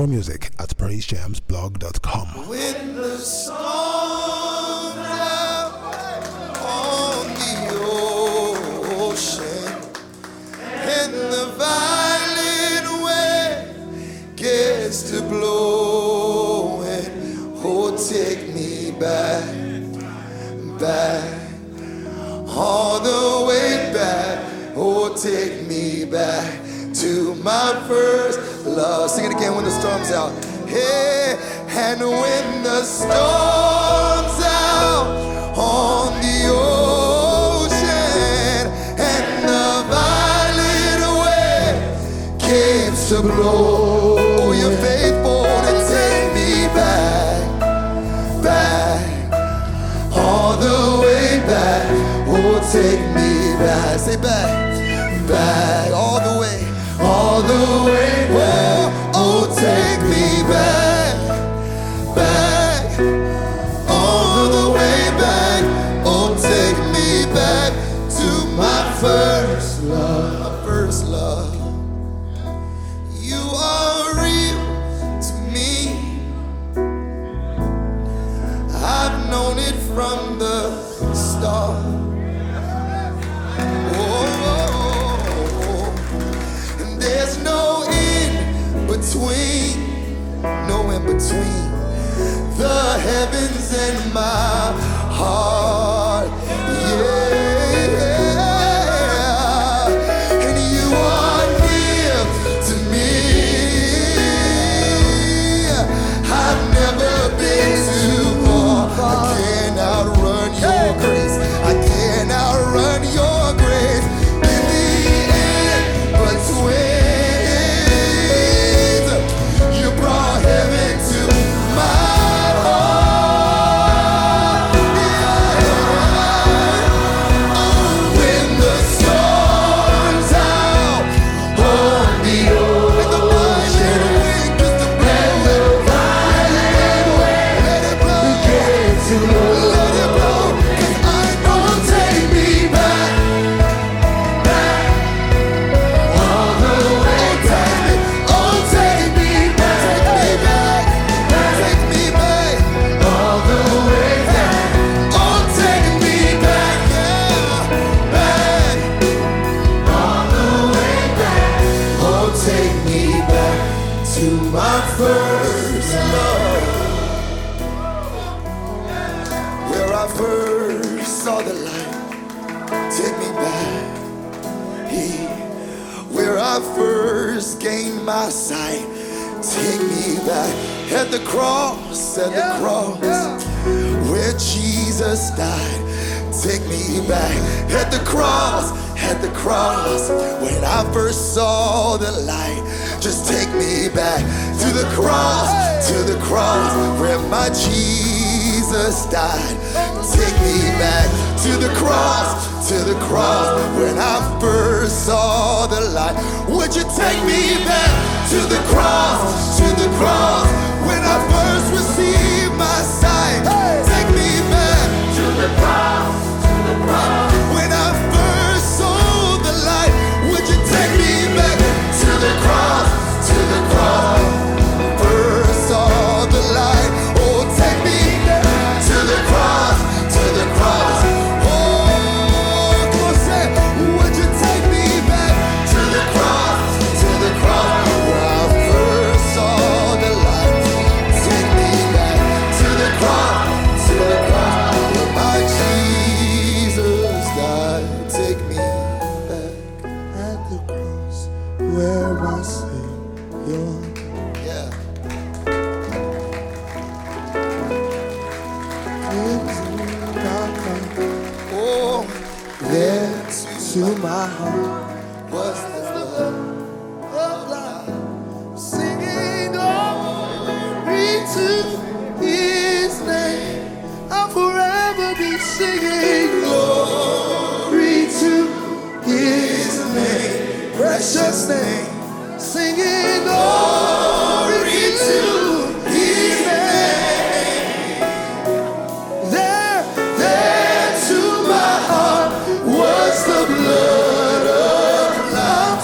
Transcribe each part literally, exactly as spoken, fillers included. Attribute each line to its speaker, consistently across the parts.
Speaker 1: More music at praise jams blog dot com.
Speaker 2: When the storms out on the ocean and the violent wind gets to blowing, oh, take me back, back, all the way back, oh, take me back to my first love. Sing it again. When the storm's out. Hey, and when the storm's out on the ocean and the violent wind keeps to blow, oh, you're faithful to take me back, back, all the way back. Oh, take me back. Say back, back, all the way. All the way back, oh, take me back, back, all the way back, oh, take me back to my first love, my first love. You are real to me, I've known it from the start. There's no in between, no in between the heavens and my heart. Yeah, and you are near to me. I've never been too far. I can't outrun your grace. I can't outrun your grace. In the end between. My sight, take me back. At the cross, at the cross, where Jesus died, take me back. At the cross, at the cross, when I first saw the light, just take me back to the cross, to the cross, where my Jesus died. Take me back to the cross, to the cross, when I first saw the light. Would you take me back to the cross, to the cross, when I first received my sight? Take me back to the cross, to the cross, when I first saw the light. Would you take me back to the cross, to the cross, first saw the light? Oh, take me back to the cross, to the cross. To my heart was the love of life, singing glory to His name. I'll forever be singing glory to His name, precious name, singing glory to His name. There, there to my heart was the blood of love.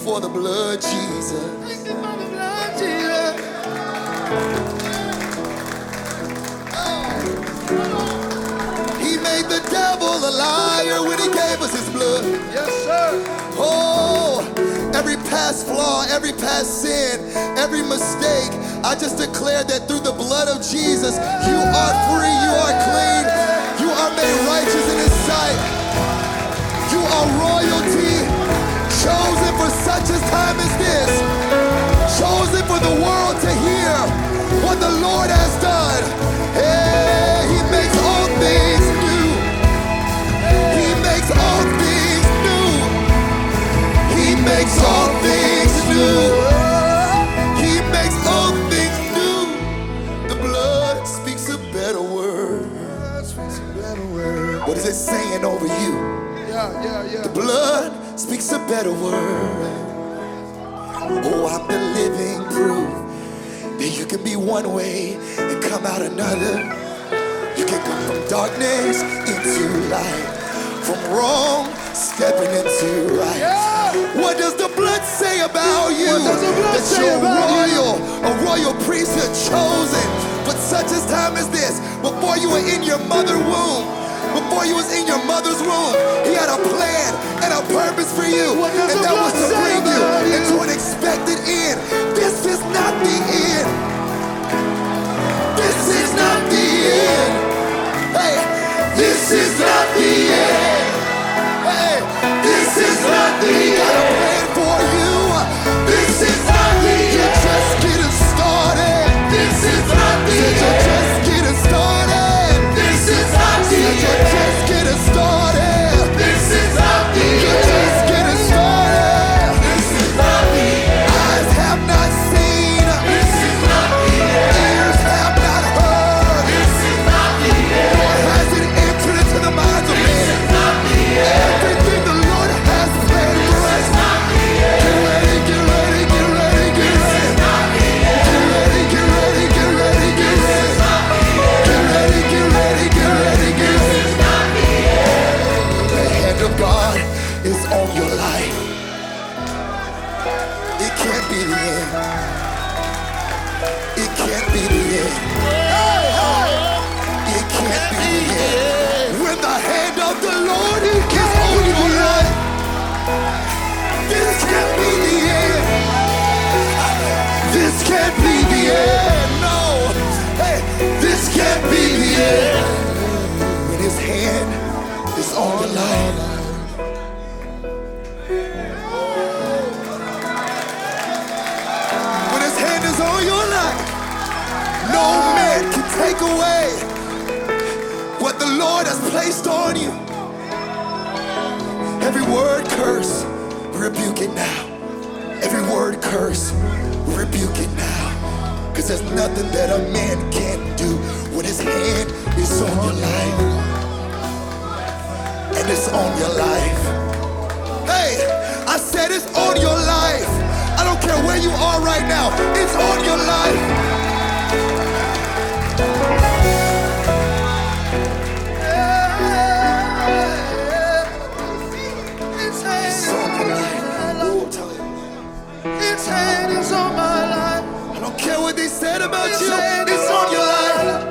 Speaker 2: for the blood, Jesus. Thank you for the blood, Jesus. Oh. He made the devil a liar when he gave us his blood. Yes, sir. Oh, every past flaw, every past sin, every mistake, I just declare that through the blood of Jesus, you are free, you are clean, you are made righteous in his sight. You are royalty, chosen for such a time as this, chosen for the world to hear what the Lord has done. Hey, he makes all things new. He makes all things new. He makes all things new. He makes all things new. The blood speaks a better word. What is it saying over you? Yeah, yeah, yeah. The blood speaks a better word. Oh, I'm the living proof that you can be one way and come out another. You can go from darkness into light, from wrong stepping into right. Yeah. What does the blood say about you? That you're royal, you? A royal priesthood chosen for such a time as this. Before you were in your mother's womb, before you was in your mother's womb, he had a plan and a purpose for you, and that was to bring you into an expected end. This is not the end. This is not the end. Hey, this is not the end. Hey, this is not the end. Got a plan for you. This is not the end. You're just getting started. This is not the end. You're just getting started. This is not the end. You're just getting started. This is not the end. You're just getting started. This is not the end. Eyes have not seen. This is not the end. Ears have not heard. This is not the end. Nor has it entered into the minds of men. This is not the end. Everything the Lord has planned for us. This is not the end. Get ready, get ready, get ready, get ready. This is not the end. Get ready, get ready, get ready, get ready. This is not the end. Get ready, get ready, get ready, get ready. This is not the end. The hand of God is on your life. It can't be the end. It can't be the end. It can't be the end. When the hand of the Lord is on your life, this can't be the end. This can't be the end. No. Hey, this can't be the end. When his hand is on your life. When his hand is on your life, no man can take away what the Lord has placed on you. Every word curse, rebuke it now. Every word curse, rebuke it now. Cause there's nothing that a man can't do when his hand is on your life. And it's on your life. Hey, I said it's on your life. I don't care where you are right now. It's on your life. It's on your life. Oh, tell him. His hand is on my life. I don't care what they said about you. It's on your life.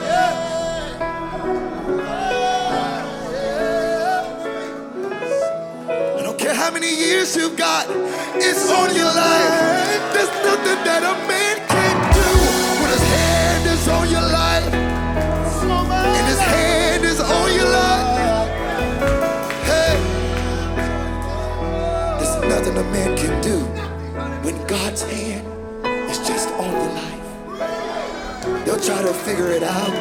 Speaker 2: I don't care how many years you've got. It's on your life. There's nothing that a man can't do when his hand is on your life. And his hand is on your life. Hey, there's nothing a man can do when God's hand is just on your life. They'll try to figure it out.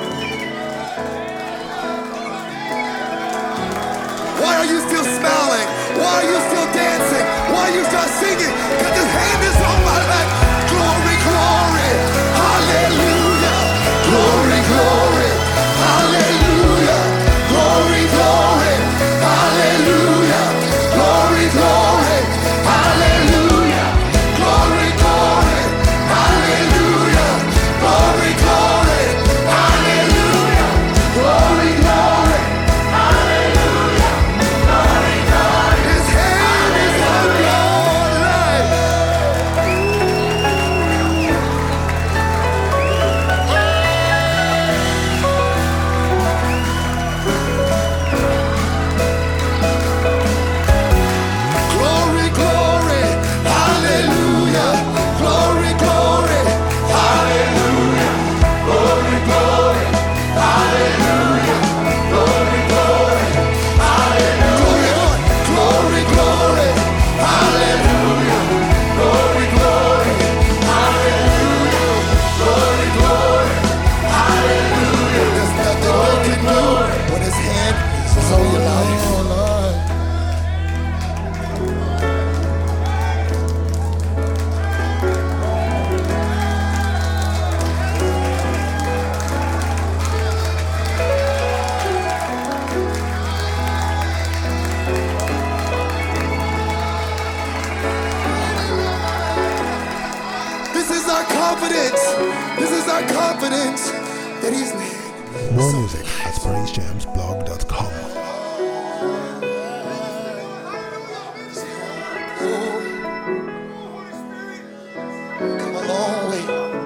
Speaker 2: Why are you still smiling? Why are you still dancing? Why are you still singing? Because his hand is on my life. Glory, glory, hallelujah. Glory, glory, hallelujah. Glory, glory, hallelujah. Glory, glory, hallelujah. Glory, glory, hallelujah. Glory, glory, hallelujah. Glory, glory, hallelujah. Glory, glory. His hand confidence. This is our confidence that He's made.
Speaker 1: More music at praise jams blog dot com.
Speaker 2: Come a long way.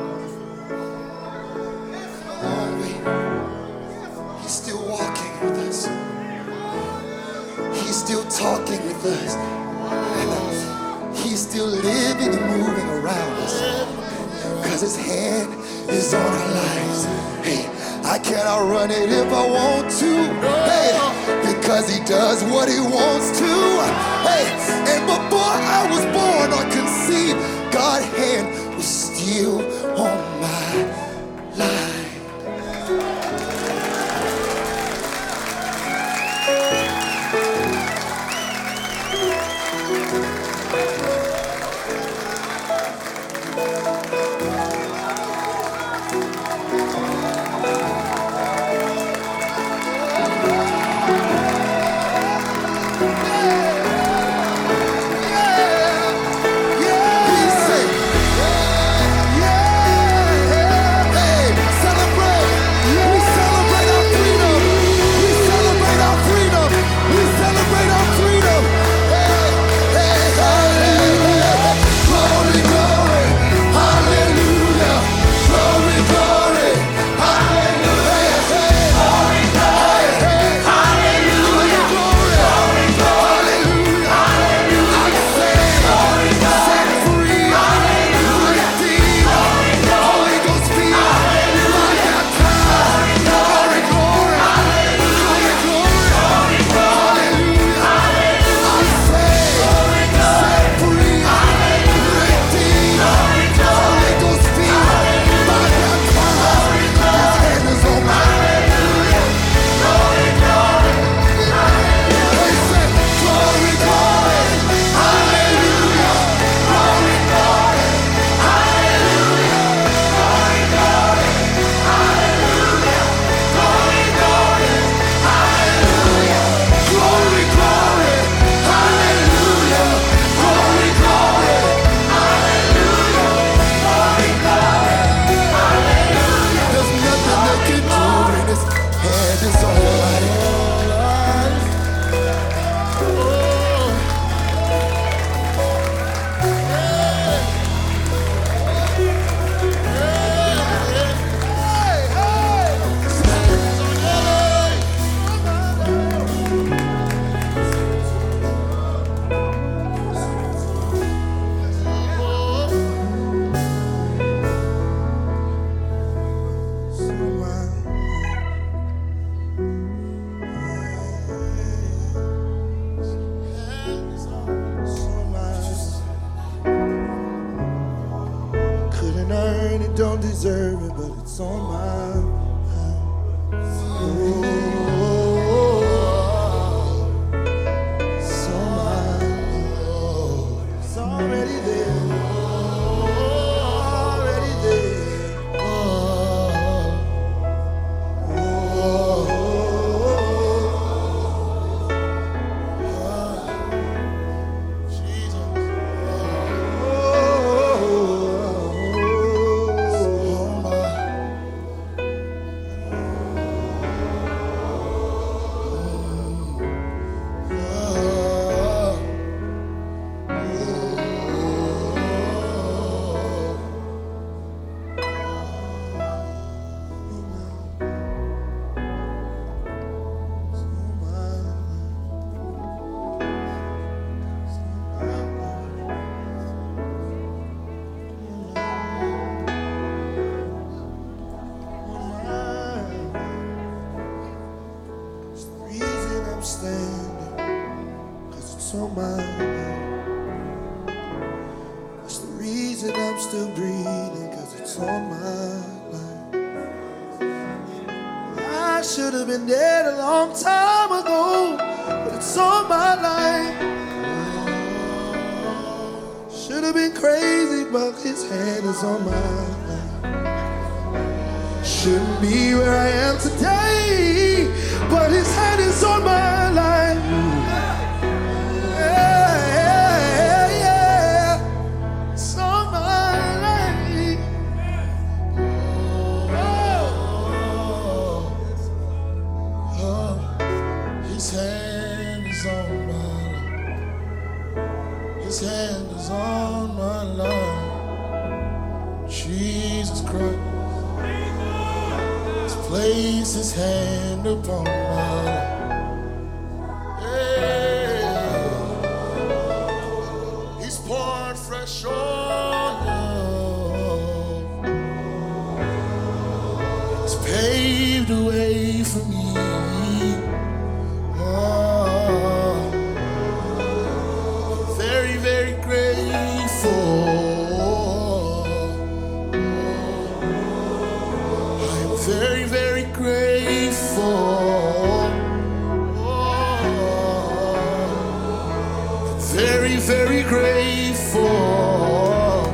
Speaker 2: A long way. He's still walking with us. He's still talking with us. He's still living and moving around us. Cause His hand is on our lives. Hey, I can't outrun it if I want to. Hey, because He does what He wants to. Hey, and before I was born or conceived, God's hand was still on my life. Don't deserve it, but it's on my mind. Oh, it's on my mind. It's already there. Already there. Oh, oh, oh, Jesus. On my mind. That's the reason I'm still breathing, cause it's on my life. I should have been dead a long time ago, but it's on my life. Should have been crazy, but His hand is on my life. Shouldn't be where I am today, but His hand is on my life. Yeah, yeah, yeah. It's on my life.
Speaker 3: His hand is on my life. Jesus Christ has placed His hand upon my life. Yeah. He's poured fresh oil. He's paved a way for me. Very, very grateful. Oh, very, very grateful.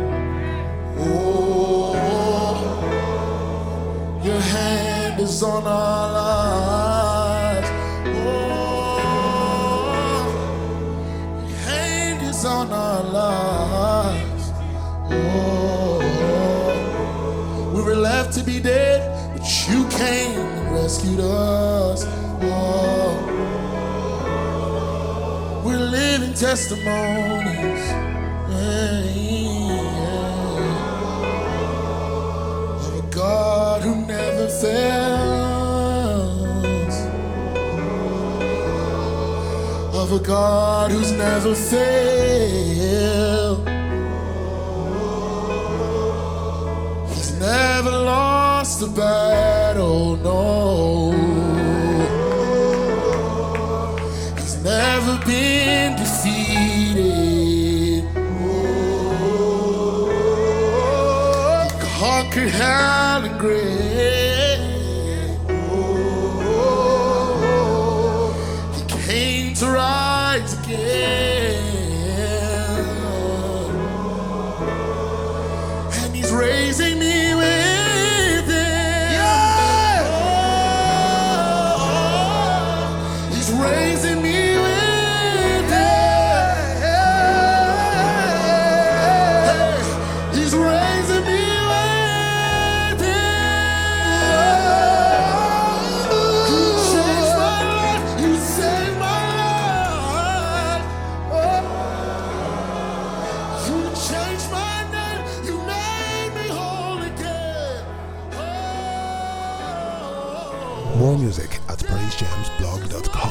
Speaker 3: Oh, your hand is on our lives. Oh, your hand is on our lives. Oh, we were left to be dead, but you came and rescued us. Oh, we're living testimonies, yeah, yeah, of a God who never fails, of a God who's never failed. He's never lost the battle, no. He's never been defeated. He conquered hell and grave. He came to rise again, and He's raising me with raising me with Him. Hey, He's raising me with Him. You changed my life. You saved my life. Oh, you changed my name. You made me whole again. Oh.
Speaker 1: More music at praise jams blog dot com.